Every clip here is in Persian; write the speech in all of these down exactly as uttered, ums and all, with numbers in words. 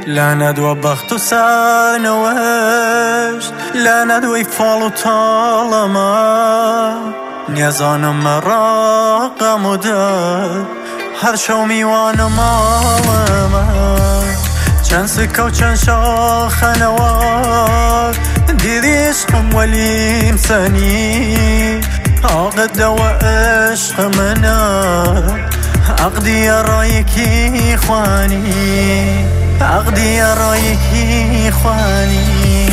لعنت و بخت و سرنوشت، لعنت وی فال و تالما، نیازانم مرا غم و درد، هر شو میوانم آلما. چند سکه و چند شاخه نوار، دیدی عشقم ولیم سنی، عقد و عشق منه، عقدی رایکی خوانی، عقدی رایکی خوانی.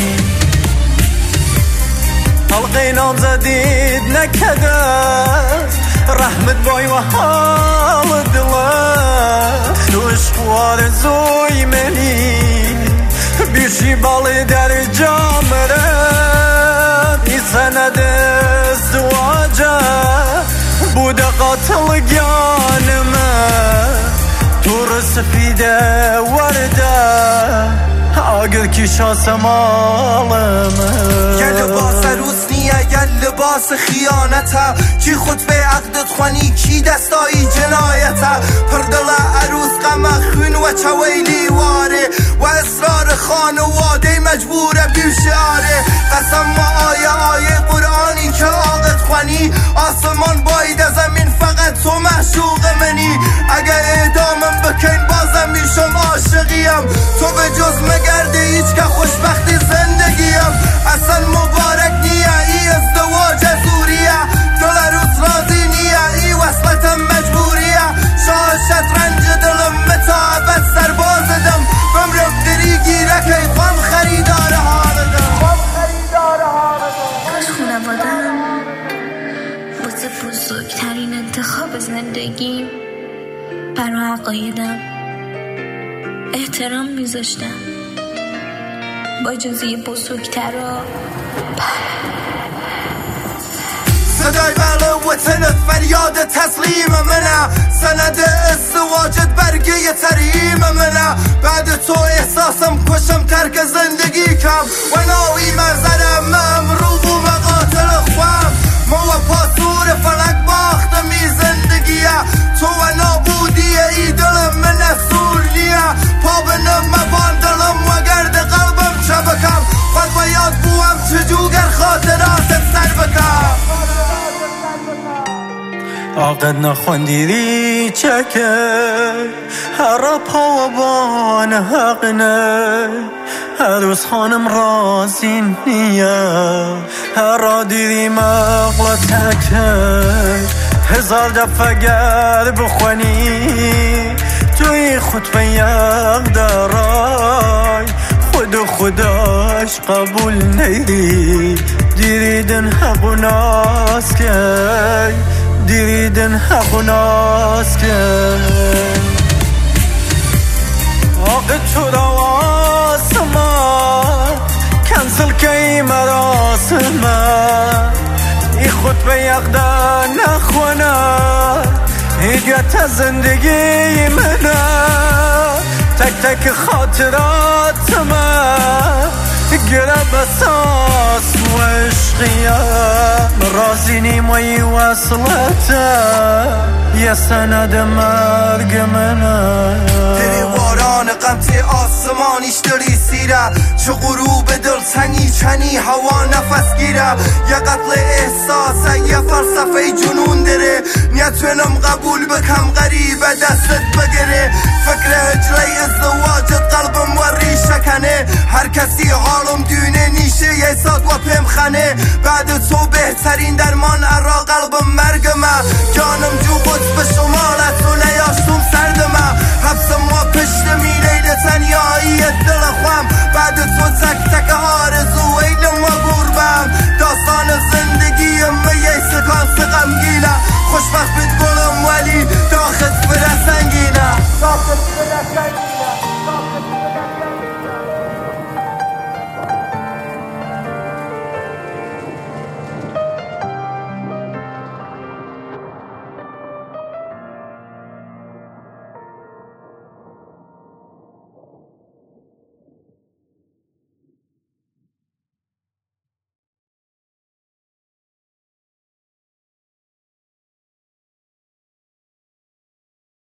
حلقه نام زدید نکده، رحمت بای و حال دله، تو عشق آرزوی منی، بیشی بالی در جامره، ای سند ازدواجه بوده قاتل گانمه، تو سفیده ورده آگر کی شاس مالمه. یه لباس عروس نیه یه لباس خیانته، کی خود به عقدت خوانی کی دستایی جنایته، پردل عروس غم خون و چویلی واره، و اصرار خانواده مجبوره بیشاره. قسم ما آیه آیه قرآنی که عقد خوانی، آسمان باید زمین فقط تو معشوق منی، اگه اعدامم بکن بازم میشم عاشقیم، تو به جز مگرده هیچ که خوشبختی زندگیم. اصلا مبارک نیه ای ازدواج زوریه، دل عروس راضی نیه ای وصلتم مجبوریه، شاه شطرنج دلم متعبت سربازدم، بمرم دری گیره که خم خریدار حالدم. کاش خونوادم واسه بزرگترین انتخاب زندگیم برا عقایدم احترام میذاشتم، با اجازه بزرگترا. صدای بله وطنت فریاد تسلیم منه، سند ازدواجت برگه تریم منه، بعد تو احساسم کشم ترک زندگی کم، و ناوی مغزرم ممروض و مقاتل خوام، ما و پاسور فلک باختمی زندگیه، تو و نابودیه ای دلم من اصول نیه، پا بنم مبان دلم و گرد قلبم چبکم، خود باید بوم چجوگر خاطراتت سر بکم. عقد نخوندیدی چکه، هر پا و بان حق نه، عروس خانم رازی نیه، هر را دیدی مغلا تکه، هزار دفعه گر بخوانی، توی خطبه یک درای، خود و خداش قبول نیدی، دیریدن حق و ناس که، دیریدن حق و ناس که. عقد شد آسمان کنسل که مراسمه، ای خطبه یقدر نخونه، هیگت زندگی منه، تک تک خاطرات من گره بساس و عشقیم، رازی نیمایی وصلته یه سند مرگ منه. دری واران قمت آسمانیش دری سیره، چه غروب دل تنی چنی هوا نفس گیره، یه قتل احساسه یه فلسفه جنون داره، نیتونم قبول بکم غریبه دستت بگره، فکر هجره ازدواجت قلبم وری شکنه، هر کسی حالم دونه نیشه یه ساد و پم خنه، بعد تو بهترین درمان ارا قلب